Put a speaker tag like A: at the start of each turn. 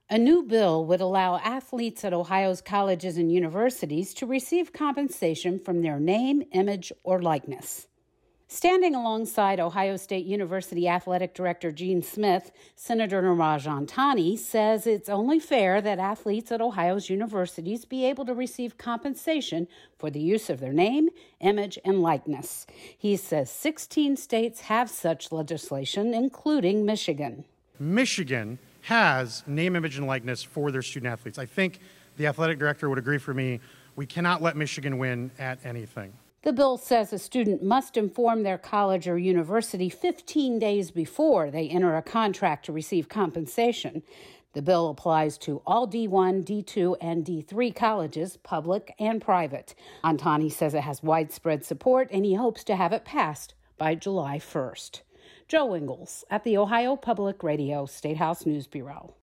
A: A new bill would allow athletes at Ohio's colleges and universities to receive compensation from their name, image, or likeness. Standing alongside Ohio State University Athletic Director Gene Smith, Senator Niraj Antani says it's only fair that athletes at Ohio's universities be able to receive compensation for the use of their name, image, and likeness. He says 16 states have such legislation, including Michigan.
B: Michigan has name, image, and likeness for their student athletes. I think the athletic director would agree for me. We cannot let Michigan win at anything.
A: The bill says a student must inform their college or university 15 days before they enter a contract to receive compensation. The bill applies to all D1, D2, and D3 colleges, public and private. Antani says it has widespread support, and he hopes to have it passed by July 1st. Joe Ingles at the Ohio Public Radio State House News Bureau.